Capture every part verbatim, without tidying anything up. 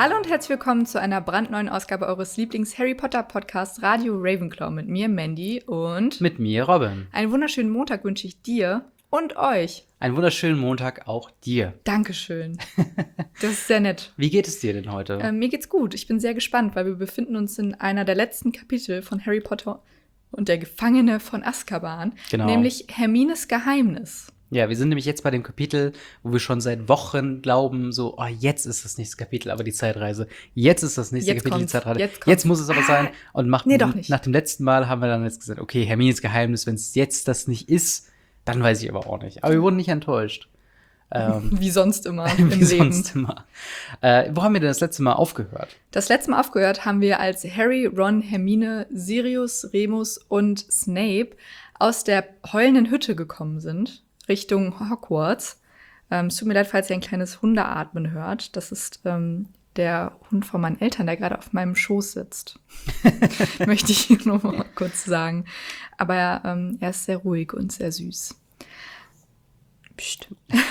Hallo und herzlich willkommen zu einer brandneuen Ausgabe eures Lieblings-Harry Potter-Podcasts Radio Ravenclaw mit mir, Mandy, und mit mir, Robin. Einen wunderschönen Montag wünsche ich dir und euch. Einen wunderschönen Montag auch dir. Dankeschön. Das ist sehr nett. Wie geht es dir denn heute? Äh, mir geht's gut. Ich bin sehr gespannt, weil wir befinden uns in einer der letzten Kapitel von Harry Potter und der Gefangene von Azkaban, genau. Nämlich Hermines Geheimnis. Ja, wir sind nämlich jetzt bei dem Kapitel, wo wir schon seit Wochen glauben, so, oh, jetzt ist das nächste Kapitel, aber die Zeitreise. Jetzt ist das nächste jetzt Kapitel, kommt's, die Zeitreise. Jetzt, jetzt muss es aber sein. Und macht, nee, doch nicht. nach dem letzten Mal haben wir dann jetzt gesagt, okay, Hermines Geheimnis, wenn es jetzt das nicht ist, dann weiß ich aber auch nicht. Aber wir wurden nicht enttäuscht. Ähm, wie sonst immer im Wie Leben. sonst immer. Äh, wo haben wir denn das letzte Mal aufgehört? Das letzte Mal aufgehört haben wir, als Harry, Ron, Hermine, Sirius, Remus und Snape aus der heulenden Hütte gekommen sind, Richtung Hogwarts. Ähm, es tut mir leid, falls ihr ein kleines Hundeatmen hört. Das ist ähm, der Hund von meinen Eltern, der gerade auf meinem Schoß sitzt. Möchte ich nur mal kurz sagen. Aber ähm, er ist sehr ruhig und sehr süß. Psst.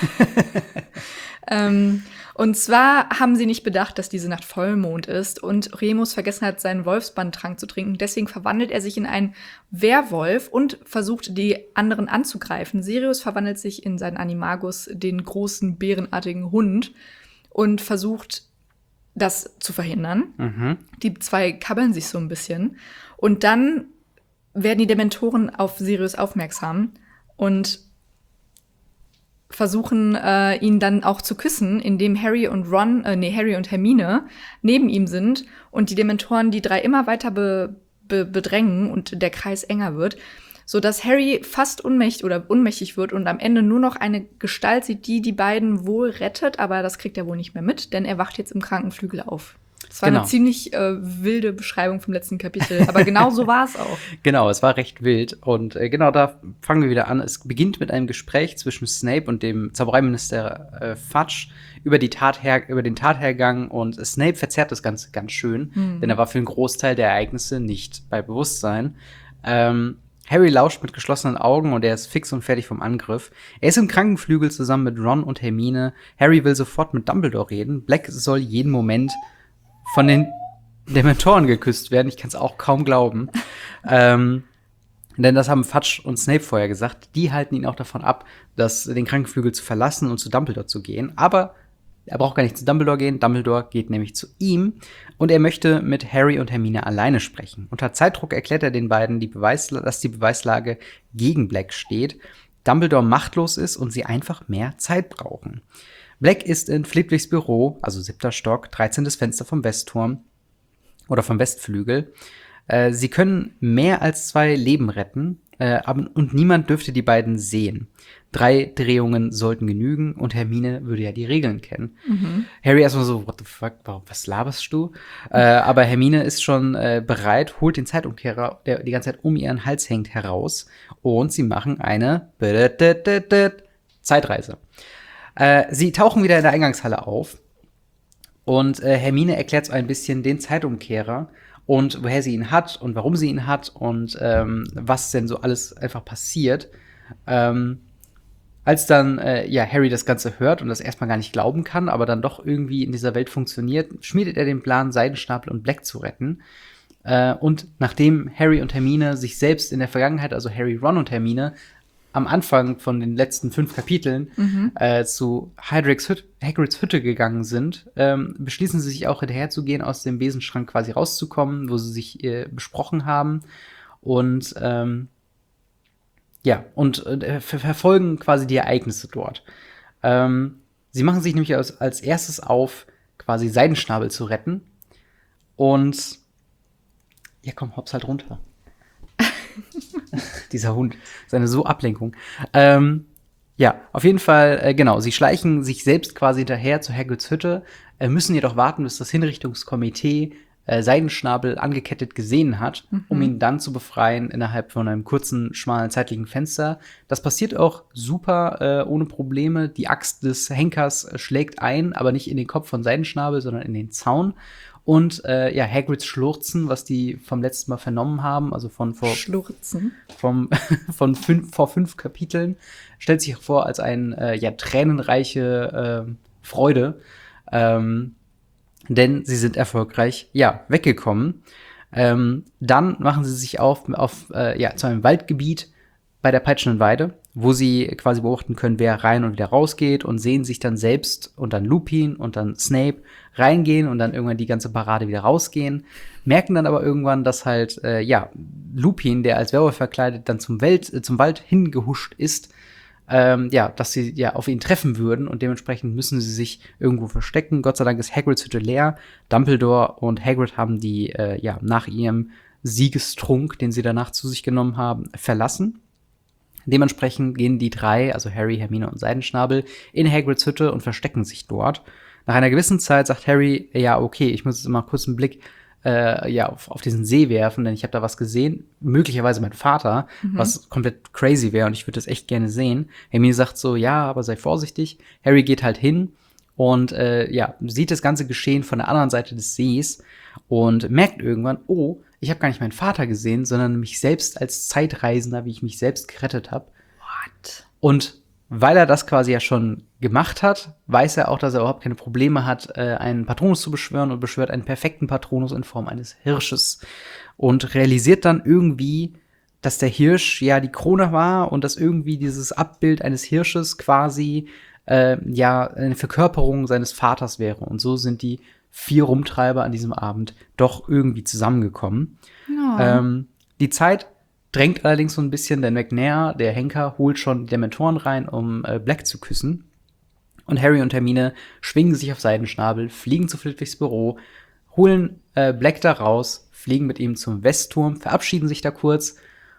ähm, und zwar haben sie nicht bedacht, dass diese Nacht Vollmond ist und Remus vergessen hat, seinen Wolfsbandtrank zu trinken. Deswegen verwandelt er sich in einen Werwolf und versucht, die anderen anzugreifen. Sirius verwandelt sich in seinen Animagus, den großen, bärenartigen Hund, und versucht, das zu verhindern. Mhm. Die zwei kabbeln sich so ein bisschen. Und dann werden die Dementoren auf Sirius aufmerksam und versuchen, äh, ihn dann auch zu küssen, indem Harry und Ron, äh, nee, Harry und Hermine neben ihm sind und die Dementoren die drei immer weiter be- be- bedrängen und der Kreis enger wird, sodass Harry fast ohnmächtig oder ohnmächtig wird und am Ende nur noch eine Gestalt sieht, die die beiden wohl rettet, aber das kriegt er wohl nicht mehr mit, denn er wacht jetzt im Krankenflügel auf. Das war genau. eine ziemlich äh, wilde Beschreibung vom letzten Kapitel, aber genau so war es auch. Genau, es war recht wild und äh, genau da fangen wir wieder an. Es beginnt mit einem Gespräch zwischen Snape und dem Zaubereiminister äh, Fudge über, die Tather- über den Tathergang, und Snape verzerrt das Ganze ganz schön, mhm. denn er war für einen Großteil der Ereignisse nicht bei Bewusstsein. Ähm, Harry lauscht mit geschlossenen Augen und er ist fix und fertig vom Angriff. Er ist im Krankenflügel zusammen mit Ron und Hermine. Harry will sofort mit Dumbledore reden. Black soll jeden Moment von den Dementoren geküsst werden. Ich kann es auch kaum glauben. ähm, denn das haben Fudge und Snape vorher gesagt. Die halten ihn auch davon ab, das, den Krankenflügel zu verlassen und zu Dumbledore zu gehen. Aber er braucht gar nicht zu Dumbledore gehen. Dumbledore geht nämlich zu ihm. Und er möchte mit Harry und Hermine alleine sprechen. Unter Zeitdruck erklärt er den beiden, die Beweisla- dass die Beweislage gegen Black steht, Dumbledore machtlos ist und sie einfach mehr Zeit brauchen. Black ist in Flitwigs Büro, also siebter Stock, dreizehntes Fenster vom Westturm oder vom Westflügel. Äh, sie können mehr als zwei Leben retten, äh, aber, und niemand dürfte die beiden sehen. Drei Drehungen sollten genügen und Hermine würde ja die Regeln kennen. Mhm. Harry erstmal so, what the fuck, warum, was laberst du? Äh, aber Hermine ist schon äh, bereit, holt den Zeitumkehrer, der die ganze Zeit um ihren Hals hängt, heraus, und sie machen eine Zeitreise. Äh, sie tauchen wieder in der Eingangshalle auf und äh, Hermine erklärt so ein bisschen den Zeitumkehrer und woher sie ihn hat und warum sie ihn hat und ähm, was denn so alles einfach passiert. Ähm, als dann äh, ja, Harry das Ganze hört und das erstmal gar nicht glauben kann, aber dann doch irgendwie in dieser Welt funktioniert, schmiedet er den Plan, Seidenstapel und Black zu retten. Äh, und nachdem Harry und Hermine sich selbst in der Vergangenheit, also Harry, Ron und Hermine, am Anfang von den letzten fünf Kapiteln mhm. äh, zu Hagrids, Hüt- Hagrids Hütte gegangen sind, ähm, beschließen sie sich auch hinterherzugehen, aus dem Besenschrank quasi rauszukommen, wo sie sich äh, besprochen haben. Und ähm, ja, und äh, ver- verfolgen quasi die Ereignisse dort. Ähm, sie machen sich nämlich als, als erstes auf, quasi Seidenschnabel zu retten. Und ja, komm, hops halt runter. Dieser Hund, seine so Ablenkung. Ähm, ja, auf jeden Fall, äh, genau, sie schleichen sich selbst quasi hinterher zu Hagrids Hütte, äh, müssen jedoch warten, bis das Hinrichtungskomitee äh, Seidenschnabel angekettet gesehen hat, mhm. um ihn dann zu befreien innerhalb von einem kurzen, schmalen, zeitlichen Fenster. Das passiert auch super, äh, ohne Probleme. Die Axt des Henkers äh, schlägt ein, aber nicht in den Kopf von Seidenschnabel, sondern in den Zaun. Und äh, ja, Hagrids Schlurzen, was die vom letzten Mal vernommen haben, also von vor Schlurzen vom von fünf vor fünf Kapiteln, stellt sich vor als eine äh, ja tränenreiche äh, Freude. Ähm, denn sie sind erfolgreich, ja, weggekommen. Ähm, dann machen sie sich auf, auf äh, ja, zu einem Waldgebiet bei der Peitschenden Weide, wo sie quasi beobachten können, wer rein und wieder rausgeht und sehen sich dann selbst und dann Lupin und dann Snape reingehen und dann irgendwann die ganze Parade wieder rausgehen, merken dann aber irgendwann, dass halt, äh, ja, Lupin, der als Werwolf verkleidet dann zum, Welt, äh, zum Wald hingehuscht ist, ähm, ja, dass sie ja auf ihn treffen würden und dementsprechend müssen sie sich irgendwo verstecken. Gott sei Dank ist Hagrids Hütte leer. Dumbledore und Hagrid haben die, äh, ja, nach ihrem Siegestrunk, den sie danach zu sich genommen haben, verlassen. Dementsprechend gehen die drei, also Harry, Hermine und Seidenschnabel, in Hagrids Hütte und verstecken sich dort. Nach einer gewissen Zeit sagt Harry, ja, okay, ich muss jetzt mal kurz einen Blick äh, ja, auf, auf diesen See werfen, denn ich habe da was gesehen. Möglicherweise mein Vater, mhm. was komplett crazy wäre und ich würde das echt gerne sehen. Hermine sagt so, ja, aber sei vorsichtig. Harry geht halt hin und äh, ja, sieht das ganze Geschehen von der anderen Seite des Sees und merkt irgendwann, oh, ich habe gar nicht meinen Vater gesehen, sondern mich selbst als Zeitreisender, wie ich mich selbst gerettet habe. What? Und weil er das quasi ja schon gemacht hat, weiß er auch, dass er überhaupt keine Probleme hat, äh, einen Patronus zu beschwören und beschwört einen perfekten Patronus in Form eines Hirsches. Und realisiert dann irgendwie, dass der Hirsch ja die Krone war und dass irgendwie dieses Abbild eines Hirsches quasi äh, ja eine Verkörperung seines Vaters wäre. Und so sind die vier Rumtreiber an diesem Abend doch irgendwie zusammengekommen. Oh. Ähm, die Zeit drängt allerdings so ein bisschen, denn McNair, der Henker, holt schon die Dementoren rein, um äh, Black zu küssen. Und Harry und Hermine schwingen sich auf Seidenschnabel, fliegen zu Flitwigs Büro, holen äh, Black da raus, fliegen mit ihm zum Westturm, verabschieden sich da kurz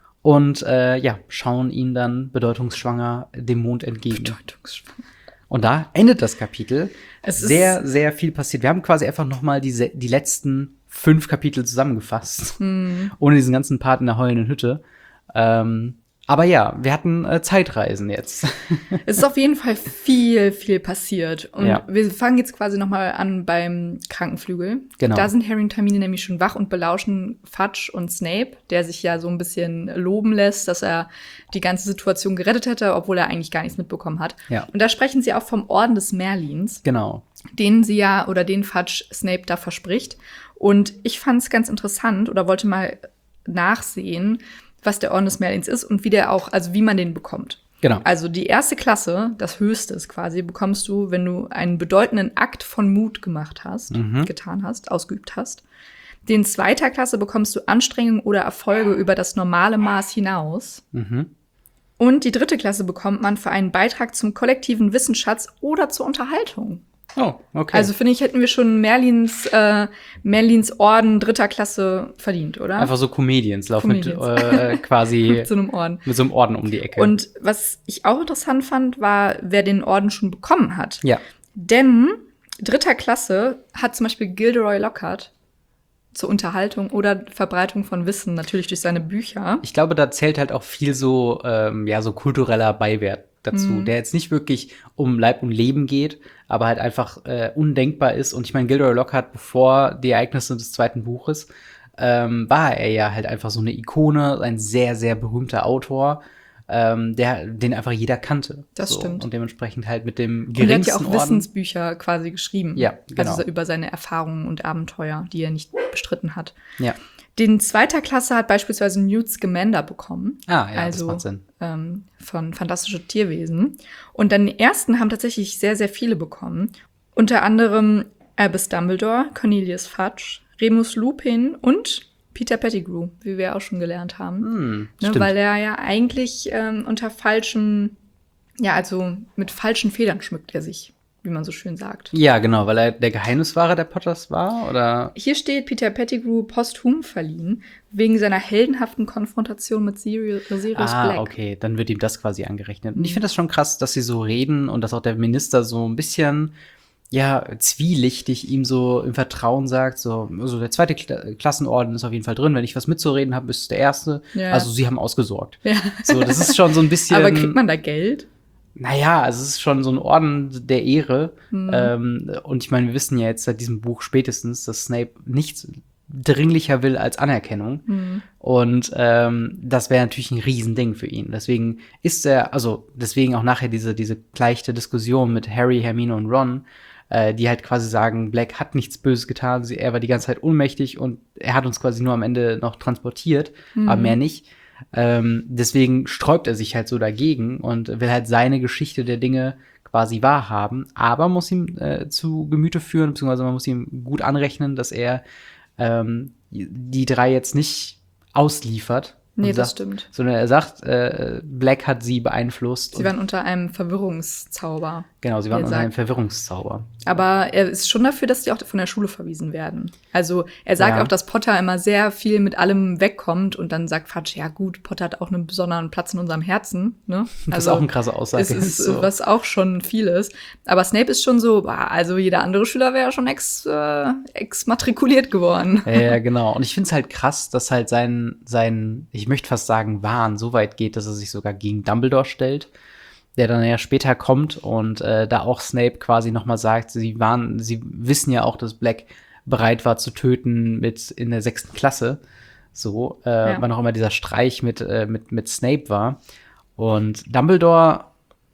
und äh, ja, schauen ihn dann bedeutungsschwanger dem Mond entgegen. Bedeutungsschwanger. Und da endet das Kapitel. Es ist sehr, sehr viel passiert. Wir haben quasi einfach noch mal die, die letzten fünf Kapitel zusammengefasst. Hm. Ohne diesen ganzen Part in der heulenden Hütte. Ähm, aber ja, wir hatten äh, Zeitreisen jetzt. Es ist auf jeden Fall viel, viel passiert. Und Ja. wir fangen jetzt quasi noch mal an beim Krankenflügel. Genau. Da sind Harry und Hermine nämlich schon wach und belauschen Fudge und Snape, der sich ja so ein bisschen loben lässt, dass er die ganze Situation gerettet hätte, obwohl er eigentlich gar nichts mitbekommen hat. Ja. Und da sprechen sie auch vom Orden des Merlins, Genau. den sie ja oder den Fudge Snape da verspricht. Und ich fand es ganz interessant oder wollte mal nachsehen, was der Orden des Merlins ist und wie der auch, also wie man den bekommt. Genau. Also die erste Klasse, das Höchste ist quasi, bekommst du, wenn du einen bedeutenden Akt von Mut gemacht hast, Mhm. getan hast, ausgeübt hast. Den zweiter Klasse bekommst du Anstrengungen oder Erfolge über das normale Maß hinaus. Mhm. Und die dritte Klasse bekommt man für einen Beitrag zum kollektiven Wissensschatz oder zur Unterhaltung. Oh, okay. Also finde ich, hätten wir schon Merlins, äh, Merlins Orden dritter Klasse verdient, oder? einfach so Comedians laufen mit Comedians. äh, quasi Mit so einem Orden. mit so einem Orden um die Ecke. Und was ich auch interessant fand, war, wer den Orden schon bekommen hat. ja, Denn dritter Klasse hat zum Beispiel Gilderoy Lockhart zur Unterhaltung oder Verbreitung von Wissen, natürlich durch seine Bücher. ich glaube, da zählt halt auch viel so, ähm, ja, so kultureller Beiwert dazu, Mhm. der jetzt nicht wirklich um Leib und Leben geht, aber halt einfach äh, undenkbar ist. Und ich meine, Gilderoy Lockhart, bevor die Ereignisse des zweiten Buches, ähm, war er ja halt einfach so eine Ikone, ein sehr, sehr berühmter Autor, ähm, der, den einfach jeder kannte. Das so. stimmt. Und dementsprechend halt mit dem Und er hat ja geringsten auch Orden. Wissensbücher quasi geschrieben. Ja, genau. Also über seine Erfahrungen und Abenteuer, die er nicht bestritten hat. Ja. Den zweiter Klasse hat beispielsweise Newt Scamander bekommen. Ah, ja, also, das macht Sinn. Ähm, von Fantastische Tierwesen. Und dann den ersten haben tatsächlich sehr, sehr viele bekommen. Unter anderem Albus Dumbledore, Cornelius Fudge, Remus Lupin und Peter Pettigrew, wie wir auch schon gelernt haben. Hm, Ne, stimmt. weil er ja eigentlich ähm, unter falschen, ja, also mit falschen Federn schmückt er sich, wie man so schön sagt. Ja, genau, weil er der Geheimniswahrer der Potters war, oder? Hier steht Peter Pettigrew posthum verliehen, wegen seiner heldenhaften Konfrontation mit Sirius, Sirius Ah, Black. okay, dann wird ihm das quasi angerechnet. Und ich Mhm. finde das schon krass, dass sie so reden und dass auch der Minister so ein bisschen, ja, zwielichtig ihm so im Vertrauen sagt, so, also der zweite Kla Klassenorden ist auf jeden Fall drin, wenn ich was mitzureden habe, ist es der erste. Ja. Also sie haben ausgesorgt. Ja. So, das ist schon so ein bisschen. Aber kriegt man da Geld? Naja, also es ist schon so ein Orden der Ehre. Mhm. Ähm, und ich meine, wir wissen ja jetzt seit diesem Buch spätestens, dass Snape nichts dringlicher will als Anerkennung. Mhm. Und ähm, das wäre natürlich ein Riesending für ihn. Deswegen ist er, also deswegen auch nachher diese, diese leichte Diskussion mit Harry, Hermine und Ron, äh, die halt quasi sagen, Black hat nichts Böses getan, sie, er war die ganze Zeit ohnmächtig und er hat uns quasi nur am Ende noch transportiert, Mhm. aber mehr nicht. Ähm, deswegen sträubt er sich halt so dagegen und will halt seine Geschichte der Dinge quasi wahrhaben, aber muss ihm äh, zu Gemüte führen, beziehungsweise man muss ihm gut anrechnen, dass er ähm, die drei jetzt nicht ausliefert. Nee, und das sagt, stimmt. Sondern er sagt, äh, Black hat sie beeinflusst. Sie und- waren unter einem Verwirrungszauber. Genau, sie waren wie er unter einem sagt. Verwirrungszauber. Aber er ist schon dafür, dass die auch von der Schule verwiesen werden. Also er sagt Ja. auch, dass Potter immer sehr viel mit allem wegkommt und dann sagt Fudge, ja gut, Potter hat auch einen besonderen Platz in unserem Herzen. Ne? Das ist auch eine krasse Aussage. Es ist, So. was auch schon viel ist. Aber Snape ist schon so, bah, also jeder andere Schüler wäre schon ex, äh, exmatrikuliert geworden. Ja, ja, genau. Und ich finde es halt krass, dass halt sein, sein, ich möchte fast sagen, Wahn so weit geht, dass er sich sogar gegen Dumbledore stellt, der dann ja später kommt und äh, da auch Snape quasi noch mal sagt, sie waren, sie wissen ja auch, dass Black bereit war zu töten mit in der sechsten Klasse. So, äh, Ja. wann auch immer dieser Streich mit, äh, mit, mit Snape war. Und Dumbledore,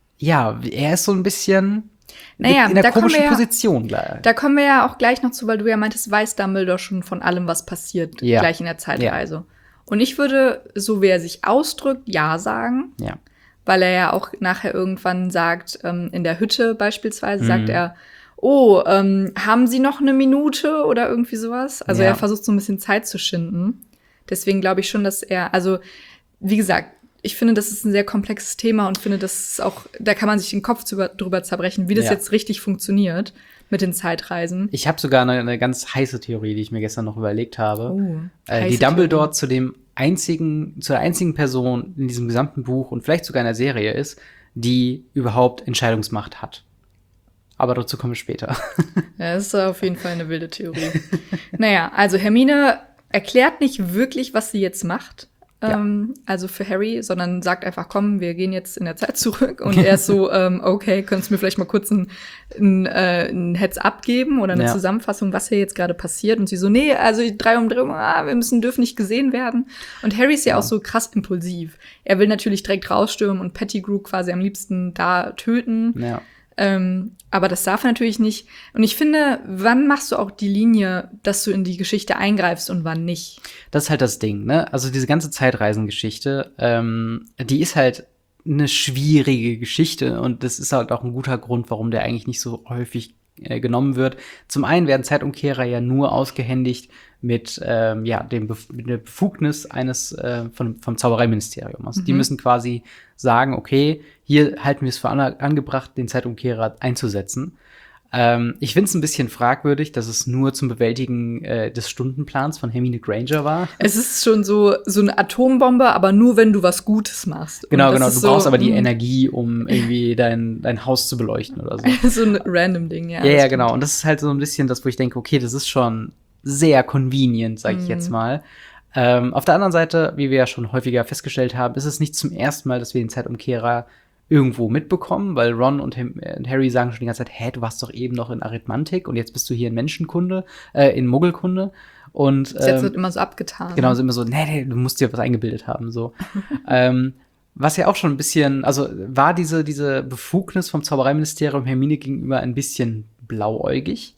ja, er ist so ein bisschen Naja, in der da kommen komischen wir ja- Position gleich. Da kommen wir ja auch gleich noch zu, weil du ja meintest, weiß Dumbledore schon von allem, was passiert, Ja. gleich in der Zeitreise. Und ich würde, so wie er sich ausdrückt, ja sagen. Ja. Weil er ja auch nachher irgendwann sagt, ähm, in der Hütte beispielsweise, Mhm. sagt er, oh, ähm, haben Sie noch eine Minute oder irgendwie sowas? Also Ja. er versucht so ein bisschen Zeit zu schinden. Deswegen glaube ich schon, dass er, also wie gesagt, ich finde, das ist ein sehr komplexes Thema und finde, das ist auch, da kann man sich den Kopf drüber, drüber zerbrechen, wie das Ja. jetzt richtig funktioniert mit den Zeitreisen. Ich habe sogar eine, eine ganz heiße Theorie, die ich mir gestern noch überlegt habe. Oh, äh, heiße die Dumbledore Theorie. zu dem einzigen, zu der einzigen Person in diesem gesamten Buch und vielleicht sogar in der Serie ist, die überhaupt Entscheidungsmacht hat. Aber dazu kommen wir später. Ja, das ist auf jeden Fall eine wilde Theorie. Naja, also Hermine erklärt nicht wirklich, was sie jetzt macht. Ja. Ähm, also für Harry, sondern sagt einfach, komm, wir gehen jetzt in der Zeit zurück. Und er ist so, ähm, okay, könntest du mir vielleicht mal kurz ein, ein, äh, ein Heads-up geben oder eine Ja. Zusammenfassung, was hier jetzt gerade passiert? Und sie so, nee, also die drei Umdrehungen, ah, wir müssen, dürfen nicht gesehen werden. Und Harry ist ja, Ja. auch so krass impulsiv. Er will natürlich direkt rausstürmen und Pettigrew quasi am liebsten da töten. Ja. Ähm, aber das darf er natürlich nicht. Und ich finde, wann machst du auch die Linie, dass du in die Geschichte eingreifst und wann nicht? Das ist halt das Ding, ne? Also diese ganze Zeitreisengeschichte, ähm, die ist halt eine schwierige Geschichte und das ist halt auch ein guter Grund, warum der eigentlich nicht so häufig äh, genommen wird. Zum einen werden Zeitumkehrer ja nur ausgehändigt mit ähm, ja dem Bef mit der Befugnis eines äh, von, vom Zaubereiministerium. Also die Mhm. müssen quasi sagen, okay, hier halten wir es für an angebracht, den Zeitumkehrer einzusetzen. Ähm, ich finde es ein bisschen fragwürdig, dass es nur zum Bewältigen äh, des Stundenplans von Hermine Granger war. Es ist schon so, so eine Atombombe, aber nur, wenn du was Gutes machst. Und Genau, das genau. ist Du so, brauchst aber die mm, Energie, um irgendwie dein, dein Haus zu beleuchten oder so. so ein random Ding, ja. Ja, ja, das genau. stimmt. Und das ist halt so ein bisschen das, wo ich denke, okay, das ist schon sehr convenient, sag ich Mhm. jetzt mal. Ähm, auf der anderen Seite, wie wir ja schon häufiger festgestellt haben, ist es nicht zum ersten Mal, dass wir den Zeitumkehrer irgendwo mitbekommen, weil Ron und, Hem- äh, und Harry sagen schon die ganze Zeit, hä, du warst doch eben noch in Arithmantik und jetzt bist du hier in Menschenkunde, äh, in Muggelkunde. Und Das jetzt ähm, wird immer so abgetan. Genau, sind immer so, nee, nee, du musst dir was eingebildet haben, so. ähm, was ja auch schon ein bisschen, also war diese, diese Befugnis vom Zaubereiministerium Hermine gegenüber ein bisschen blauäugig?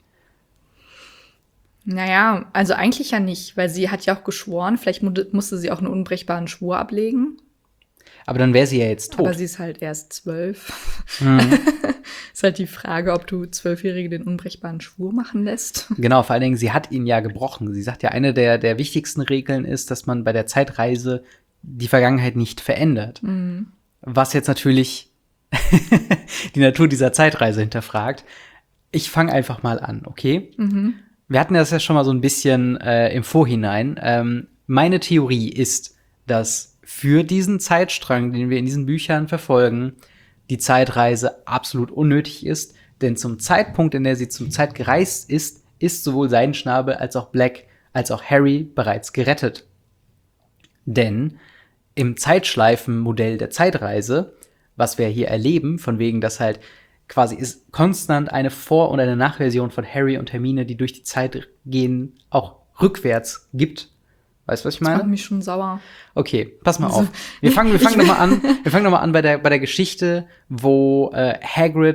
Naja, also eigentlich ja nicht, weil sie hat ja auch geschworen, vielleicht mu musste sie auch einen unbrechbaren Schwur ablegen. Aber dann wäre sie ja jetzt tot. Aber sie ist halt erst zwölf. Mhm. Ist halt die Frage, ob du Zwölfjährige den unbrechbaren Schwur machen lässt. Genau, vor allen Dingen, sie hat ihn ja gebrochen. Sie sagt ja, eine der, der wichtigsten Regeln ist, dass man bei der Zeitreise die Vergangenheit nicht verändert. Mhm. Was jetzt natürlich die Natur dieser Zeitreise hinterfragt. Ich fange einfach mal an, okay? Mhm. Wir hatten das ja schon mal so ein bisschen äh, im Vorhinein. Ähm, meine Theorie ist, dass für diesen Zeitstrang, den wir in diesen Büchern verfolgen, die Zeitreise absolut unnötig ist. Denn zum Zeitpunkt, in der sie zum Zeit gereist ist, ist sowohl Seidenschnabel als auch Black als auch Harry bereits gerettet. Denn im Zeitschleifenmodell der Zeitreise, was wir hier erleben, von wegen, dass halt quasi ist konstant eine Vor- und eine Nachversion von Harry und Hermine, die durch die Zeit gehen, auch rückwärts gibt. Weißt du, was ich Das macht meine? mich schon sauer. Okay, pass mal Also, auf. Wir fangen, wir fangen ich- doch mal an. Wir fangen doch mal an bei der, bei der Geschichte, wo äh, Hagrid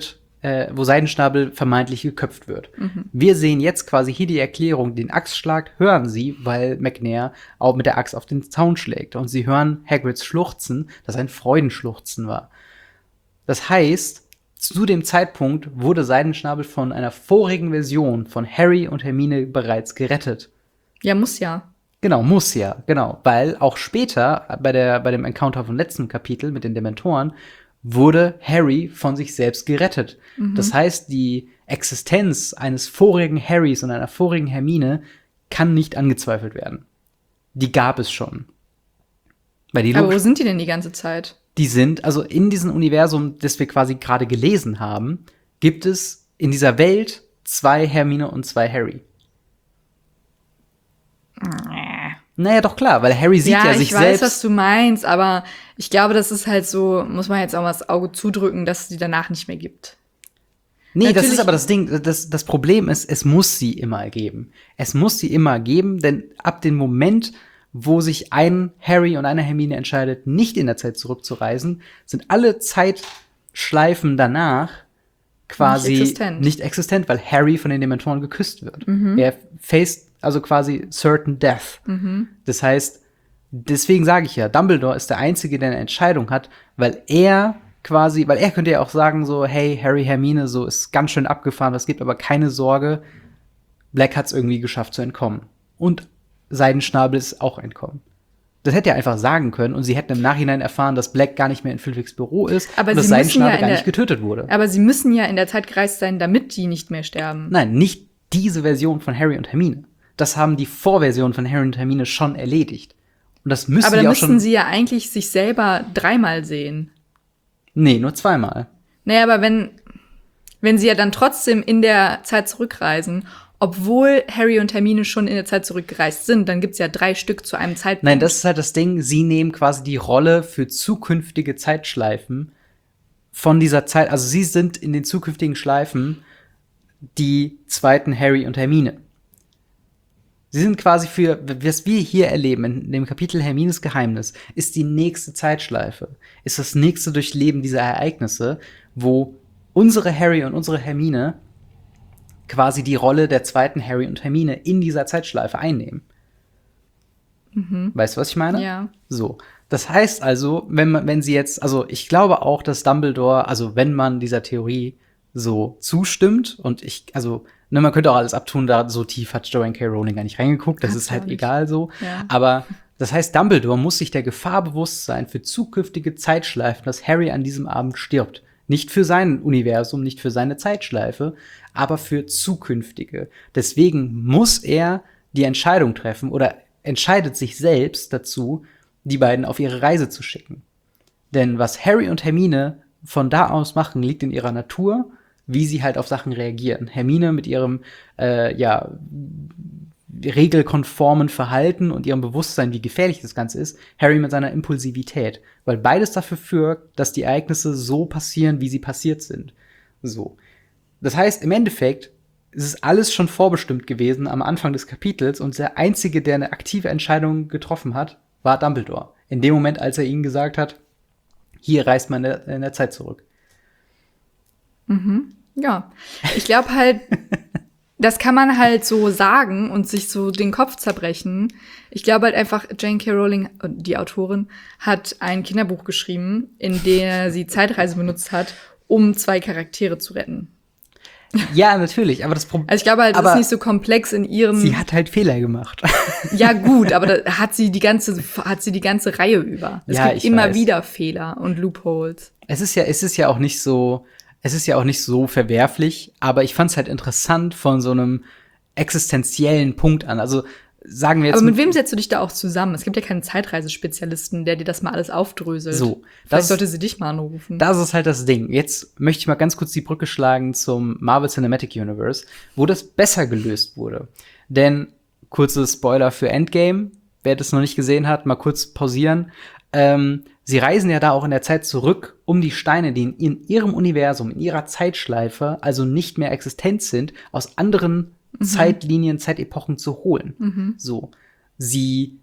äh, wo Seidenschnabel vermeintlich geköpft wird. Mhm. Wir sehen jetzt quasi hier die Erklärung, den Axtschlag hören sie, weil McNair auch mit der Axt auf den Zaun schlägt. Und sie hören Hagrids Schluchzen, das ein Freudenschluchzen war. Das heißt, zu dem Zeitpunkt wurde Seidenschnabel von einer vorigen Version von Harry und Hermine bereits gerettet. Ja, muss ja. Genau, muss ja, genau. Weil auch später, bei, der, bei dem Encounter vom letzten Kapitel mit den Dementoren, wurde Harry von sich selbst gerettet. Mhm. Das heißt, die Existenz eines vorigen Harrys und einer vorigen Hermine kann nicht angezweifelt werden. Die gab es schon. Weil die Aber wo sind die denn die ganze Zeit? Die sind, also in diesem Universum, das wir quasi gerade gelesen haben, gibt es in dieser Welt zwei Hermine und zwei Harry. Naja, doch klar, weil Harry sieht ja, ja sich selbst. Ja, ich weiß, was du meinst, aber ich glaube, das ist halt so, muss man jetzt auch mal das Auge zudrücken, dass es die danach nicht mehr gibt. Nee, Natürlich. Das ist aber das Ding, das, das Problem ist, es muss sie immer geben. Es muss sie immer geben, denn ab dem Moment, wo sich ein Harry und eine Hermine entscheidet, nicht in der Zeit zurückzureisen, sind alle Zeitschleifen danach quasi nicht existent, nicht existent weil Harry von den Dementoren geküsst wird. Mhm. Er faced also quasi certain death. Mhm. Das heißt, deswegen sage ich ja, Dumbledore ist der Einzige, der eine Entscheidung hat, weil er quasi, weil er könnte ja auch sagen so, hey, Harry, Hermine, so ist ganz schön abgefahren, es gibt aber keine Sorge, Black hat's irgendwie geschafft zu entkommen. Und Seidenschnabel ist auch entkommen. Das hätte er einfach sagen können und sie hätten im Nachhinein erfahren, dass Black gar nicht mehr in Flitwigs Büro ist aber und dass Seidenschnabel ja gar nicht getötet wurde. Aber sie müssen ja in der Zeit gereist sein, damit die nicht mehr sterben. Nein, nicht diese Version von Harry und Hermine. Das haben die Vorversion von Harry und Hermine schon erledigt. Und das müssen aber die dann auch schon. müssten sie ja eigentlich sich selber dreimal sehen. Nee, nur zweimal. Naja, aber wenn, wenn sie ja dann trotzdem in der Zeit zurückreisen, obwohl Harry und Hermine schon in der Zeit zurückgereist sind, dann gibt's ja drei Stück zu einem Zeitpunkt. Nein, das ist halt das Ding, sie nehmen quasi die Rolle für zukünftige Zeitschleifen von dieser Zeit. Also sie sind in den zukünftigen Schleifen die zweiten Harry und Hermine. Sie sind quasi für, was wir hier erleben, in dem Kapitel Hermines Geheimnis, ist die nächste Zeitschleife. Ist das nächste Durchleben dieser Ereignisse, wo unsere Harry und unsere Hermine quasi die Rolle der zweiten Harry und Hermine in dieser Zeitschleife einnehmen. Mhm. Weißt du, was ich meine? Ja. So. Das heißt also, wenn man, wenn sie jetzt, also ich glaube auch, dass Dumbledore, also wenn man dieser Theorie so zustimmt und ich, also ne, man könnte auch alles abtun, da so tief hat Joanne K. Rowling gar nicht reingeguckt, das Hat's ist halt egal so. Ja. Aber das heißt, Dumbledore muss sich der Gefahr bewusst sein für zukünftige Zeitschleifen, dass Harry an diesem Abend stirbt. Nicht für sein Universum, nicht für seine Zeitschleife, aber für zukünftige. Deswegen muss er die Entscheidung treffen oder entscheidet sich selbst dazu, die beiden auf ihre Reise zu schicken. Denn was Harry und Hermine von da aus machen, liegt in ihrer Natur, wie sie halt auf Sachen reagieren. Hermine mit ihrem äh, ja regelkonformen Verhalten und ihrem Bewusstsein, wie gefährlich das Ganze ist, Harry mit seiner Impulsivität. Weil beides dafür führt, dass die Ereignisse so passieren, wie sie passiert sind. So. Das heißt, im Endeffekt ist es alles schon vorbestimmt gewesen am Anfang des Kapitels und der Einzige, der eine aktive Entscheidung getroffen hat, war Dumbledore. In dem Moment, als er ihnen gesagt hat, hier reist man in der, in der Zeit zurück. Mhm. Ja, ich glaube halt, das kann man halt so sagen und sich so den Kopf zerbrechen. Ich glaube halt einfach, Jane K. Rowling, die Autorin, hat ein Kinderbuch geschrieben, in dem sie Zeitreise benutzt hat, um zwei Charaktere zu retten. Ja, natürlich, aber das Problem. Also ich glaube halt, das ist nicht so komplex in ihrem. Sie hat halt Fehler gemacht. Ja, gut, aber da hat sie die ganze, hat sie die ganze Reihe über. Es ja, gibt ich immer weiß. wieder Fehler und Loopholes. Es ist ja, es ist ja auch nicht so, es ist ja auch nicht so verwerflich, aber ich fand's halt interessant von so einem existenziellen Punkt an. Also sagen wir jetzt. Aber mit wem setzt du dich da auch zusammen? Es gibt ja keinen Zeitreisespezialisten, der dir das mal alles aufdröselt. So. Vielleicht sollte sie dich mal anrufen. Das ist halt das Ding. Jetzt möchte ich mal ganz kurz die Brücke schlagen zum Marvel Cinematic Universe, wo das besser gelöst wurde. Denn, kurze Spoiler für Endgame, wer das noch nicht gesehen hat, mal kurz pausieren. Ähm, sie reisen ja da auch in der Zeit zurück, um die Steine, die in, in ihrem Universum, in ihrer Zeitschleife, also nicht mehr existent sind, aus anderen Mhm. Zeitlinien, Zeitepochen zu holen. Mhm. So. Sie,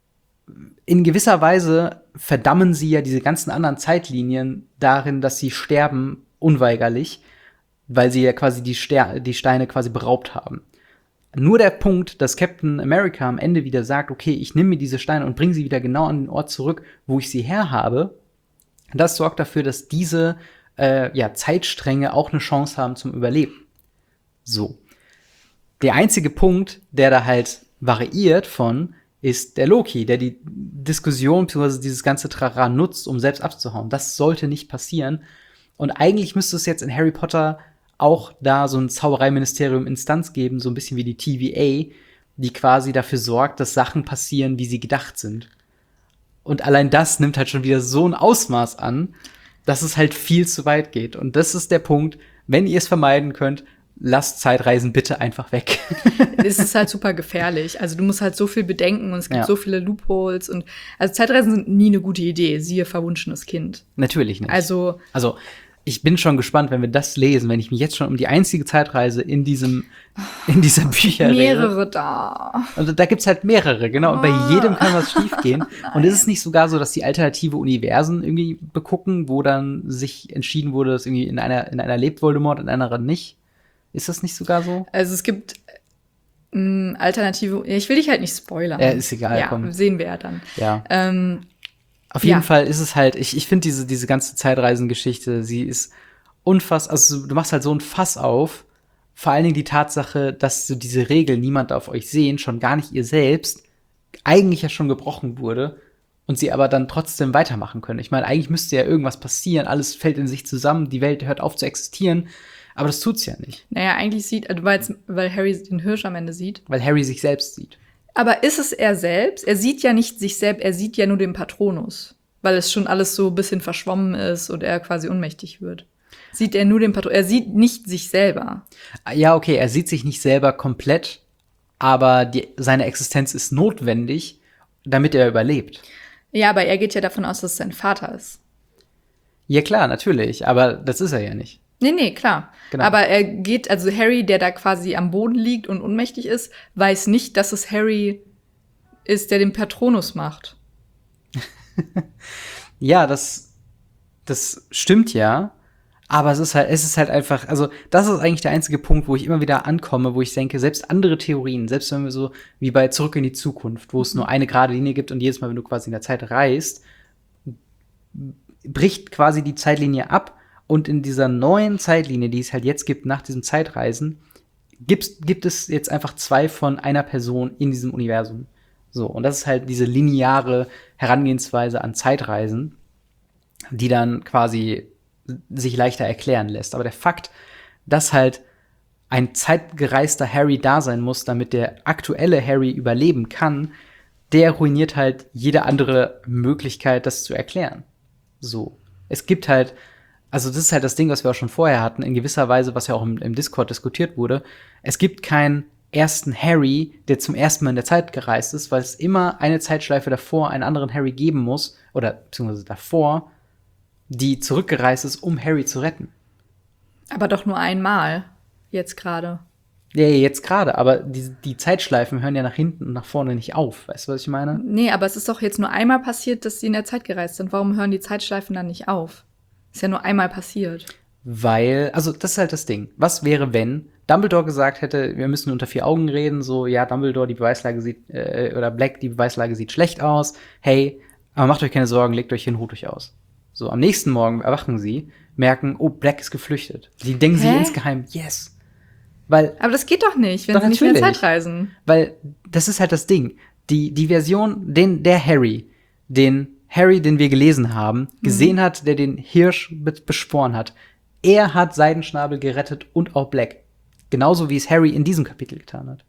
in gewisser Weise verdammen sie ja diese ganzen anderen Zeitlinien darin, dass sie sterben, unweigerlich. weil sie ja quasi die, Ster- die Steine quasi beraubt haben. Nur der Punkt, dass Captain America am Ende wieder sagt, okay, ich nehme mir diese Steine und bringe sie wieder genau an den Ort zurück, wo ich sie her habe, das sorgt dafür, dass diese äh, ja, Zeitstränge auch eine Chance haben zum Überleben. So. Der einzige Punkt, der da halt variiert von, ist der Loki, der die Diskussion bzw. dieses ganze Trara nutzt, um selbst abzuhauen. Das sollte nicht passieren. Und eigentlich müsste es jetzt in Harry Potter auch da so ein Zaubereiministerium-Instanz geben, so ein bisschen wie die T V A, die quasi dafür sorgt, dass Sachen passieren, wie sie gedacht sind. Und allein das nimmt halt schon wieder so ein Ausmaß an, dass es halt viel zu weit geht. Und das ist der Punkt, wenn ihr es vermeiden könnt, lasst Zeitreisen bitte einfach weg. Es ist halt super gefährlich. Also du musst halt so viel bedenken und es gibt Ja. so viele Loopholes. Und also Zeitreisen sind nie eine gute Idee. Siehe verwunschenes Kind. Natürlich nicht. Also Also, ich bin schon gespannt, wenn wir das lesen, wenn ich mich jetzt schon um die einzige Zeitreise in diesem, in dieser Bücherreihe. mehrere da. Und da gibt's halt mehrere, genau. Und bei Ah. jedem kann was schiefgehen. Und ist es nicht sogar so, dass die alternative Universen irgendwie begucken, wo dann sich entschieden wurde, dass irgendwie in einer, in einer lebt Voldemort, in einer nicht? Ist das nicht sogar so? Also es gibt ähm, alternative. Ich will dich halt nicht spoilern. Ja, ist egal, Ja, komm. sehen wir ja dann. Ja. Ähm, Auf jeden Ja. Fall ist es halt, ich, ich finde diese, diese ganze Zeitreisengeschichte, sie ist unfassbar, also du machst halt so ein Fass auf, vor allen Dingen die Tatsache, dass so diese Regel, niemand auf euch sehen, schon gar nicht ihr selbst, eigentlich ja schon gebrochen wurde und sie aber dann trotzdem weitermachen können. Ich meine, eigentlich müsste ja irgendwas passieren, alles fällt in sich zusammen, die Welt hört auf zu existieren, aber das tut's ja nicht, naja, eigentlich sieht, also weil, weil Harry den Hirsch am Ende sieht. weil Harry sich selbst sieht. Aber ist es er selbst? Er sieht ja nicht sich selbst, er sieht ja nur den Patronus. Weil es schon alles so ein bisschen verschwommen ist und er quasi ohnmächtig wird. Sieht er nur den Patronus, er sieht nicht sich selber. Ja, okay, er sieht sich nicht selber komplett, aber die, seine Existenz ist notwendig, damit er überlebt. Ja, aber er geht ja davon aus, dass es sein Vater ist. Ja, klar, natürlich, aber das ist er ja nicht. Nee, nee, klar. Genau. Aber er geht, also Harry, der da quasi am Boden liegt und ohnmächtig ist, weiß nicht, dass es Harry ist, der den Patronus macht. Ja, das, das stimmt ja, aber es ist halt, es ist halt einfach, also das ist eigentlich der einzige Punkt, wo ich immer wieder ankomme, wo ich denke, selbst andere Theorien, selbst wenn wir so wie bei Zurück in die Zukunft, wo es nur eine gerade Linie gibt und jedes Mal, wenn du quasi in der Zeit reist, bricht quasi die Zeitlinie ab und in dieser neuen Zeitlinie, die es halt jetzt gibt nach diesem Zeitreisen, gibt's, gibt es jetzt einfach zwei von einer Person in diesem Universum. So, und das ist halt diese lineare Herangehensweise an Zeitreisen, die dann quasi sich leichter erklären lässt. Aber der Fakt, dass halt ein zeitgereister Harry da sein muss, damit der aktuelle Harry überleben kann, der ruiniert halt jede andere Möglichkeit, das zu erklären. So. Es gibt halt, also das ist halt das Ding, was wir auch schon vorher hatten, in gewisser Weise, was ja auch im, im Discord diskutiert wurde. Es gibt keinen ersten Harry, der zum ersten Mal in der Zeit gereist ist, weil es immer eine Zeitschleife davor einen anderen Harry geben muss, oder beziehungsweise davor, die zurückgereist ist, um Harry zu retten. Aber doch nur einmal. Jetzt gerade. Ja, jetzt gerade, aber die, die Zeitschleifen hören ja nach hinten und nach vorne nicht auf. Weißt du, was ich meine? Nee, aber es ist doch jetzt nur einmal passiert, dass sie in der Zeit gereist sind. Warum hören die Zeitschleifen dann nicht auf? Ist ja nur einmal passiert. Weil, also das ist halt das Ding. Was wäre, wenn Dumbledore gesagt hätte, wir müssen unter vier Augen reden, so, ja, Dumbledore, die Beweislage sieht, äh, oder Black, die Beweislage sieht schlecht aus. Hey, aber macht euch keine Sorgen, legt euch hin, ruht euch aus. So, am nächsten Morgen erwachen sie, merken, oh, Black ist geflüchtet. Die denken sie Hä? insgeheim, yes. Weil, Aber das geht doch nicht, wenn Doch, sie nicht in der natürlich. Zeit reisen. weil das ist halt das Ding. Die, die Version, den, der Harry, den Harry, den wir gelesen haben, gesehen hat, der den Hirsch be beschworen hat, er hat Seidenschnabel gerettet und auch Black. Genauso wie es Harry in diesem Kapitel getan hat.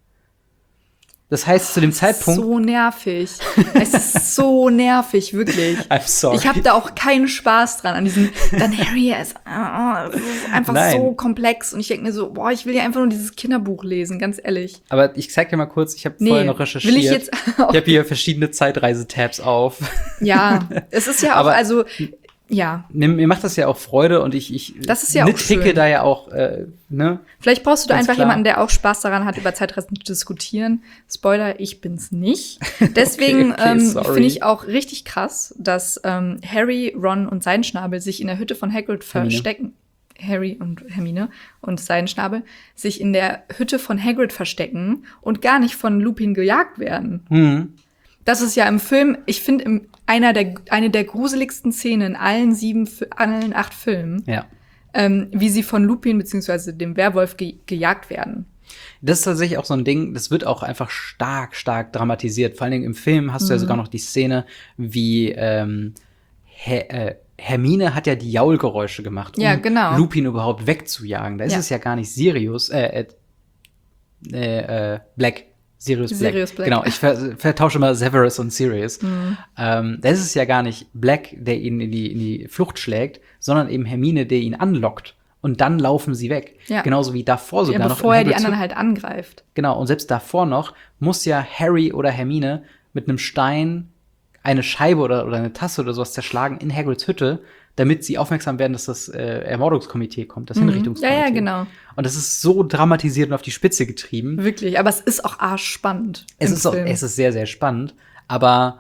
Das heißt, zu dem Zeitpunkt. So nervig. Es ist so nervig, wirklich. I'm sorry. Ich habe da auch keinen Spaß dran an diesem, dann Harry ist, äh, es ist einfach Nein. so komplex und ich denke mir so, boah, ich will ja einfach nur dieses Kinderbuch lesen, ganz ehrlich. Aber ich zeig dir mal kurz, ich habe Nee, vorher noch recherchiert. will ich jetzt auch- ich habe hier verschiedene Zeitreise-Tabs auf. Ja, es ist ja auch, Aber- also, ja, mir, mir macht das ja auch Freude und ich, ich Das ist ja auch nitpicke schön. da ja auch, äh, ne? vielleicht brauchst du da Ganz einfach klar. jemanden, der auch Spaß daran hat, über Zeitreisen zu diskutieren. Spoiler, ich bin's nicht. Deswegen Okay, okay, ähm, sorry. finde ich auch richtig krass, dass ähm, Harry, Ron und Seidenschnabel sich in der Hütte von Hagrid Hermine. verstecken. Harry und Hermine und Seidenschnabel, sich in der Hütte von Hagrid verstecken und gar nicht von Lupin gejagt werden. Mhm. Das ist ja im Film, ich finde, einer der, eine der gruseligsten Szenen in allen sieben, allen acht Filmen, Ja. ähm, wie sie von Lupin bzw. dem Werwolf ge- gejagt werden. Das ist tatsächlich auch so ein Ding, das wird auch einfach stark, stark dramatisiert. Vor allen Dingen im Film hast du ja sogar noch die Szene, wie ähm, Her äh, Hermine hat ja die Jaulgeräusche gemacht, um Ja, genau. Lupin überhaupt wegzujagen. Da ist Ja. es ja gar nicht Sirius, äh, äh, äh, Black. Sirius Black. Sirius Black. Genau, ich ver vertausche mal Severus und Sirius. Mhm. Ähm, da ist es ja gar nicht Black, der ihn in die, in die Flucht schlägt, sondern eben Hermine, der ihn anlockt. Und dann laufen sie weg. Ja. Genauso wie davor sogar Ja, noch. bevor er die Hagrids anderen Hütte- halt angreift. Genau, und selbst davor noch muss ja Harry oder Hermine mit einem Stein eine Scheibe oder, oder eine Tasse oder sowas zerschlagen in Hagrids Hütte, damit sie aufmerksam werden, dass das äh, Ermordungskomitee kommt, das Mhm. Hinrichtungskomitee. Ja, ja, genau. Und das ist so dramatisiert und auf die Spitze getrieben. Wirklich, aber es ist auch arschspannend. Es im ist, auch, Film. es ist sehr, sehr spannend, aber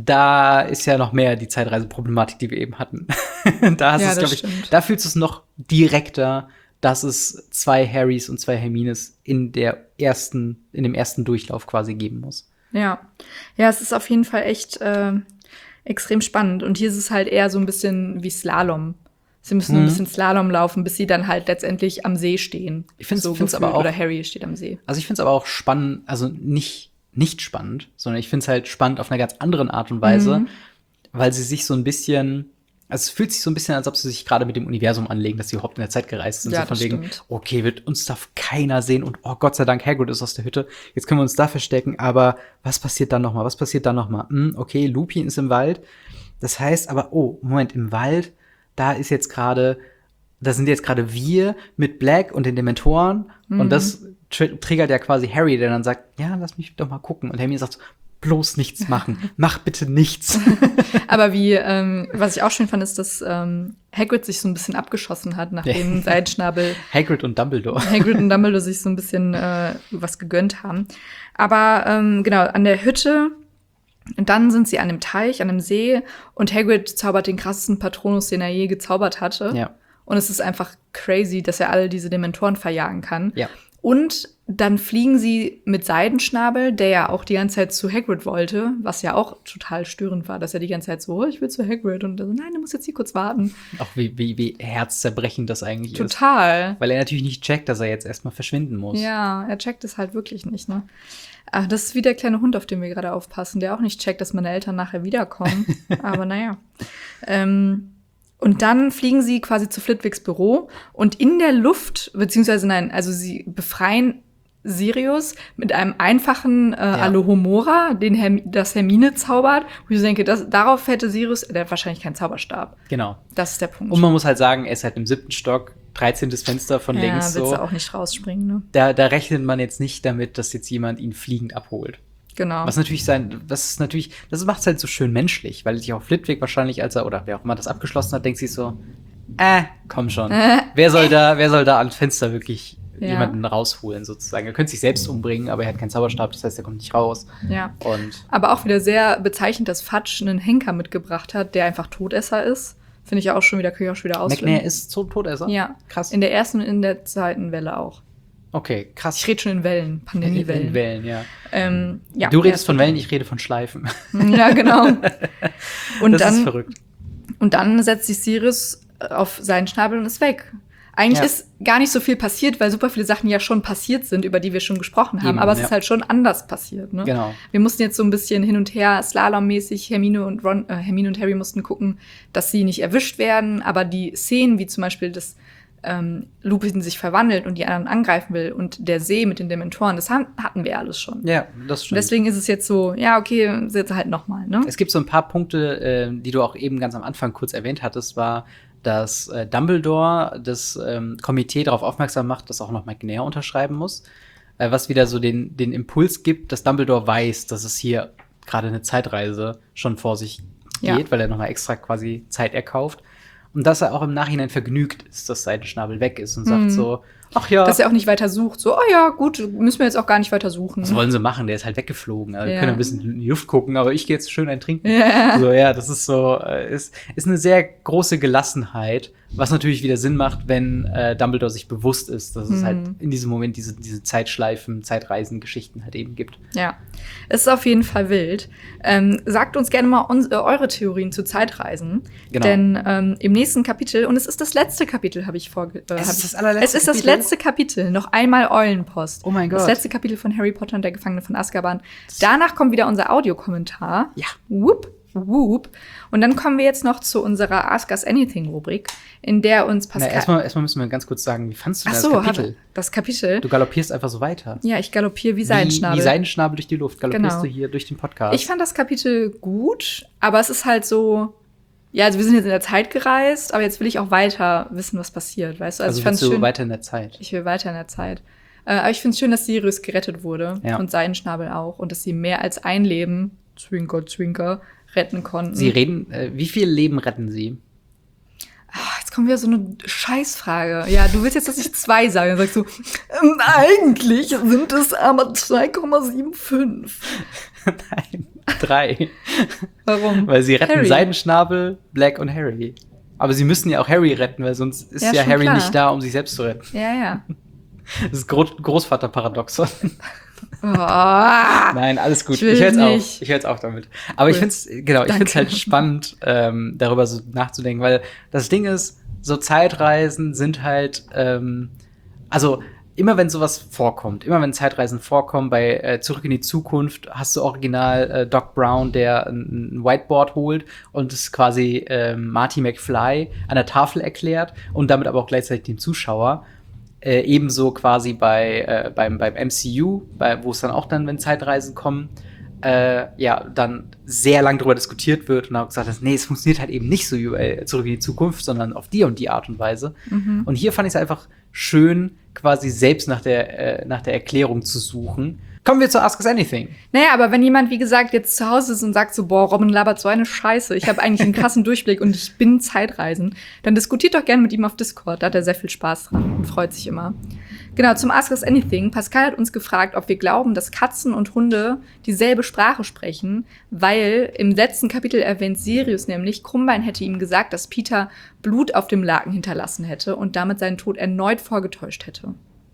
da ist ja noch mehr die Zeitreiseproblematik, die wir eben hatten. da hast Ja, es, das glaube ich, stimmt. da fühlst du es noch direkter, dass es zwei Harrys und zwei Hermines in der ersten, in dem ersten Durchlauf quasi geben muss. Ja. Ja, es ist auf jeden Fall echt äh, extrem spannend. Und hier ist es halt eher so ein bisschen wie Slalom. Sie müssen nur Mhm. ein bisschen Slalom laufen, bis sie dann halt letztendlich am See stehen. Ich find's- so find's gefühlt. aber auch- Oder Harry steht am See. Also ich finde es aber auch spannend, also nicht, nicht spannend, sondern ich finde es halt spannend auf einer ganz anderen Art und Weise, Mhm. weil sie sich so ein bisschen, also es fühlt sich so ein bisschen, als ob sie sich gerade mit dem Universum anlegen, dass sie überhaupt in der Zeit gereist sind. Ja, so von das wegen, stimmt. okay, wird uns darf keiner sehen und oh Gott sei Dank, Hagrid ist aus der Hütte, jetzt können wir uns da verstecken, aber was passiert dann nochmal, was passiert dann nochmal? Hm, okay, Lupin ist im Wald, das heißt aber, oh, Moment, im Wald, da ist jetzt gerade, da sind jetzt gerade wir mit Black und den Dementoren Mhm. und das tr triggert ja quasi Harry, der dann sagt, ja, lass mich doch mal gucken. Und Hermine sagt so, bloß nichts machen, mach bitte nichts. Aber wie, ähm, was ich auch schön fand, ist, dass ähm, Hagrid sich so ein bisschen abgeschossen hat, nachdem Seidenschnabel Hagrid und Dumbledore. Hagrid und Dumbledore sich so ein bisschen äh, was gegönnt haben. Aber ähm, genau, an der Hütte, und dann sind sie an einem Teich, an einem See, und Hagrid zaubert den krassesten Patronus, den er je gezaubert hatte. Ja. Und es ist einfach crazy, dass er alle diese Dementoren verjagen kann. Ja. Und dann fliegen sie mit Seidenschnabel, der ja auch die ganze Zeit zu Hagrid wollte, was ja auch total störend war, dass er die ganze Zeit so, oh, ich will zu Hagrid. Und er so, nein, du musst jetzt hier kurz warten. Auch wie, wie, wie herzzerbrechend das eigentlich ist. Total. Weil er natürlich nicht checkt, dass er jetzt erstmal verschwinden muss. Ja, er checkt es halt wirklich nicht, ne? Ach, das ist wie der kleine Hund, auf den wir gerade aufpassen, der auch nicht checkt, dass meine Eltern nachher wiederkommen. Aber naja. Ähm, und dann fliegen sie quasi zu Flitwigs Büro und in der Luft, beziehungsweise nein, also sie befreien Sirius mit einem einfachen äh, Alohomora, den Herm das Hermine zaubert. Wo ich so denke, das, darauf hätte Sirius, der hat wahrscheinlich keinen Zauberstab. Genau. Das ist der Punkt. Und man muss halt sagen, er ist halt im siebten Stock, dreizehntes Fenster von ja, links willst so. du auch nicht rausspringen, ne? Da, da rechnet man jetzt nicht damit, dass jetzt jemand ihn fliegend abholt. Genau. Was natürlich sein, das ist natürlich, das macht es halt so schön menschlich, weil sich auch Flitwick wahrscheinlich, als er, oder wer auch immer das abgeschlossen hat, denkt sich so, äh, komm schon. Äh. Wer soll da, wer soll da ans Fenster wirklich Ja. jemanden rausholen, sozusagen? Er könnte sich selbst umbringen, aber er hat keinen Zauberstab, das heißt, er kommt nicht raus. Ja. Und Aber auch wieder sehr bezeichnend, dass Fudge einen Henker mitgebracht hat, der einfach Todesser ist. Finde ich auch schon wieder, kann ich auch schon wieder ausflippen. McNair ist so Todesser? Ja. Krass. In der ersten und in der zweiten Welle auch. Okay, krass. Ich rede schon in Wellen, Pandemiewellen. In Wellen, ja. Ähm, ja. Du redest ja, von Wellen, ich rede von Schleifen. Ja, genau. Und das dann, ist verrückt. Und dann setzt sich Sirius auf seinen Schnabel und ist weg. Eigentlich Ja. ist gar nicht so viel passiert, weil super viele Sachen ja schon passiert sind, über die wir schon gesprochen haben. Eben, aber es ja. ist halt schon anders passiert. Ne? Genau. Wir mussten jetzt so ein bisschen hin und her, Slalom-mäßig, Hermine und Ron, äh, Hermine und Harry mussten gucken, dass sie nicht erwischt werden. Aber die Szenen, wie zum Beispiel, dass ähm, Lupin sich verwandelt und die anderen angreifen will und der See mit den Dementoren, das haben, hatten wir alles schon. Ja, das Und stimmt. deswegen ist es jetzt so, ja, okay, jetzt halt noch mal, ne? Es gibt so ein paar Punkte, äh, die du auch eben ganz am Anfang kurz erwähnt hattest, war, dass äh, Dumbledore das ähm, Komitee darauf aufmerksam macht, dass auch noch McNair unterschreiben muss, äh, was wieder so den, den Impuls gibt, dass Dumbledore weiß, dass es hier gerade eine Zeitreise schon vor sich geht, Ja. weil er nochmal extra quasi Zeit erkauft. Und dass er auch im Nachhinein vergnügt ist, dass Seidenschnabel weg ist und sagt Mhm. so, ach ja, Dass er auch nicht weiter sucht. So, oh ja, gut, müssen wir jetzt auch gar nicht weiter suchen. was wollen sie machen? Der ist halt weggeflogen. Also, wir Ja. können ein bisschen in die Luft gucken, aber ich gehe jetzt schön ein Trinken. Ja. So, ja, das ist so, äh, ist, ist eine sehr große Gelassenheit, Was natürlich wieder Sinn macht, wenn äh, Dumbledore sich bewusst ist, dass es Mhm. halt in diesem Moment diese, diese Zeitschleifen, Zeitreisen-Geschichten halt eben gibt. Ja, es ist auf jeden Fall wild. Ähm, sagt uns gerne mal uns, äh, eure Theorien zu Zeitreisen. Genau. Denn ähm, im nächsten Kapitel, und es ist das letzte Kapitel, habe ich vorge... Äh, Es hab ist ich, das allerletzte Es ist das Kapitel? letzte Kapitel. Noch einmal Eulenpost. Oh mein Das Gott. letzte Kapitel von Harry Potter und der Gefangene von Azkaban. Danach kommt wieder unser Audiokommentar. Ja. Whoop, whoop. Und dann kommen wir jetzt noch zu unserer Ask Us Anything-Rubrik, in der uns Na, Pascal... erstmal, erstmal müssen wir ganz kurz sagen, wie fandst du Ach das so, Kapitel? hatte- das Kapitel. Du galoppierst einfach so weiter. Ja, ich galoppiere wie Wie, Seidenschnabel. wie Seidenschnabel durch die Luft galoppierst Genau. du hier durch den Podcast. Ich fand das Kapitel gut, aber es ist halt so, ja, also wir sind jetzt in der Zeit gereist, aber jetzt will ich auch weiter wissen, was passiert, weißt du? Also, also ich fand willst es du schön, weiter in der Zeit. ich will weiter in der Zeit. Äh, aber ich finde es schön, dass Sirius gerettet wurde Ja. und Seidenschnabel auch und dass sie mehr als ein Leben, Zwinker, Zwinker, retten konnten. Sie reden, äh, wie viele Leben retten sie? Ach, jetzt kommt wieder so eine Scheißfrage. Ja, du willst jetzt, dass ich zwei sage. Dann sagst du, ähm, eigentlich sind es aber zwei Komma fünfundsiebzig. Nein, drei. Warum? Weil sie retten Harry. Seidenschnabel, Black und Harry. Aber sie müssen ja auch Harry retten, weil sonst ist Ja, ja, schon Harry klar. nicht da, um sich selbst zu retten. Ja, ja. Das ist Gro Großvaterparadoxon. Oh. Nein, alles gut. Ich will Ich höre jetzt nicht. auf. Ich höre jetzt auf damit. Aber ich Cool. finde es, genau, ich Danke. finde es halt spannend, ähm, darüber so nachzudenken, weil das Ding ist, so Zeitreisen sind halt, ähm, also immer wenn sowas vorkommt, immer wenn Zeitreisen vorkommen, bei äh, Zurück in die Zukunft hast du original äh, Doc Brown, der ein, ein Whiteboard holt und es quasi ähm, Marty McFly an der Tafel erklärt und damit aber auch gleichzeitig dem Zuschauer. Äh, ebenso quasi bei äh, beim, beim M C U, bei, wo es dann auch dann, wenn Zeitreisen kommen, äh, ja, dann sehr lang darüber diskutiert wird und auch gesagt hat, nee, es funktioniert halt eben nicht so wie bei Zurück in die Zukunft, sondern auf die und die Art und Weise. Mhm. Und hier fand ich es einfach schön, quasi selbst nach der, äh, nach der Erklärung zu suchen. Kommen wir zu Ask Us Anything. Naja, aber wenn jemand, wie gesagt, jetzt zu Hause ist und sagt so, boah, Robin labert so eine Scheiße, ich habe eigentlich einen krassen Durchblick und ich bin Zeitreisen, dann diskutiert doch gerne mit ihm auf Discord, da hat er sehr viel Spaß dran und freut sich immer. Genau, zum Ask Us Anything. Pascal hat uns gefragt, ob wir glauben, dass Katzen und Hunde dieselbe Sprache sprechen, weil im letzten Kapitel erwähnt Sirius nämlich, Krummbein hätte ihm gesagt, dass Peter Blut auf dem Laken hinterlassen hätte und damit seinen Tod erneut vorgetäuscht hätte.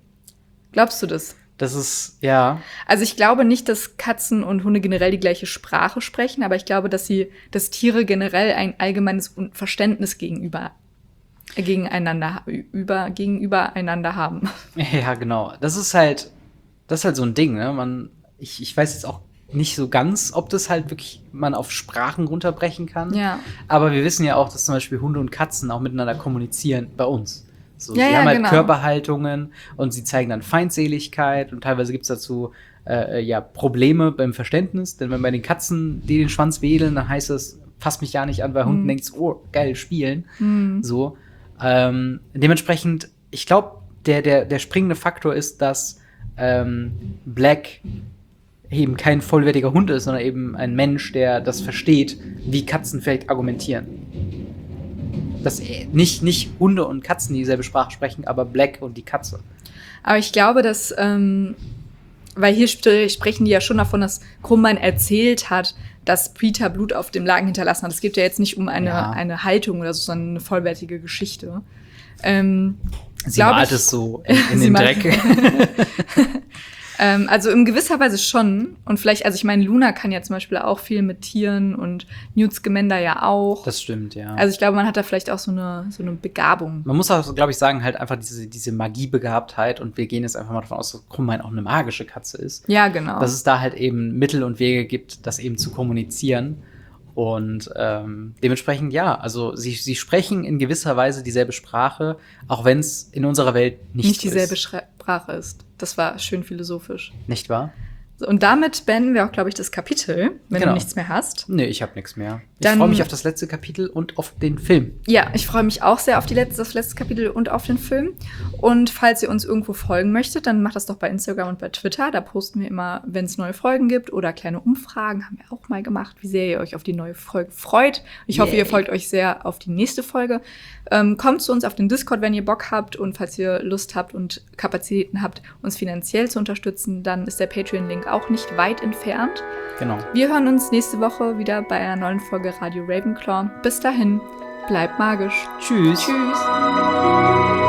Glaubst du das? Das ist, ja, Also ich glaube nicht, dass Katzen und Hunde generell die gleiche Sprache sprechen, aber ich glaube, dass sie, dass Tiere generell ein allgemeines Verständnis gegenüber äh, gegeneinander über gegenüber einander haben. ja, genau. Das ist halt, das ist halt so ein Ding, ne? Man, ich, ich weiß jetzt auch nicht so ganz, ob das halt wirklich man auf Sprachen runterbrechen kann. Ja. Aber wir wissen ja auch, dass zum Beispiel Hunde und Katzen auch miteinander kommunizieren bei uns. So, Ja, sie ja, haben halt genau. Körperhaltungen und sie zeigen dann Feindseligkeit und teilweise gibt es dazu äh, ja, Probleme beim Verständnis. Denn wenn bei den Katzen die den Schwanz wedeln, dann heißt es, fass mich ja nicht an, bei Hunden Mhm. denkst oh, geil, spielen. Mhm. So. Ähm, dementsprechend, ich glaube, der, der, der springende Faktor ist, dass ähm, Black eben kein vollwertiger Hund ist, sondern eben ein Mensch, der das versteht, wie Katzen vielleicht argumentieren. Dass äh, nicht, nicht Hunde und Katzen dieselbe Sprache sprechen, aber Black und die Katze. Aber ich glaube, dass, ähm, weil hier sp sprechen die ja schon davon, dass Krummbein erzählt hat, dass Peter Blut auf dem Laken hinterlassen hat. Es geht ja jetzt nicht um eine, Ja. eine Haltung oder so, sondern eine vollwertige Geschichte. Ähm, Sie glaub malt ich- es so in, in Sie den malt- Dreck. Ähm, also in gewisser Weise schon. Und vielleicht, also ich meine, Luna kann ja zum Beispiel auch viel mit Tieren und Newt Scamander ja auch. Das stimmt, ja. Also ich glaube, man hat da vielleicht auch so eine, so eine Begabung. Man muss auch, glaube ich, sagen, halt einfach diese, diese Magiebegabtheit und wir gehen jetzt einfach mal davon aus, dass Krummbein auch eine magische Katze ist. Ja, genau. Dass es da halt eben Mittel und Wege gibt, das eben zu kommunizieren. Und ähm, dementsprechend, ja, also sie, sie sprechen in gewisser Weise dieselbe Sprache, auch wenn es in unserer Welt nicht, nicht so dieselbe ist. Sprache ist. Das war schön philosophisch. Nicht wahr? So, und damit beenden wir auch, glaube ich, das Kapitel, wenn Genau. du nichts mehr hast. Nee, ich habe nichts mehr. Ich Dann- freue mich auf das letzte Kapitel und auf den Film. Ja, ich freue mich auch sehr auf die letzte, das letzte Kapitel und auf den Film. Und falls ihr uns irgendwo folgen möchtet, dann macht das doch bei Instagram und bei Twitter. Da posten wir immer, wenn es neue Folgen gibt oder kleine Umfragen. Haben wir auch mal gemacht, wie sehr ihr euch auf die neue Folge freut. Ich hoffe, Yay. ihr folgt euch sehr auf die nächste Folge. Ähm, kommt zu uns auf den Discord, wenn ihr Bock habt. Und falls ihr Lust habt und Kapazitäten habt, uns finanziell zu unterstützen, dann ist der Patreon-Link auch nicht weit entfernt. Genau. Wir hören uns nächste Woche wieder bei einer neuen Folge Radio Ravenclaw. Bis dahin. bleibt magisch. Tschüss. Tschüss.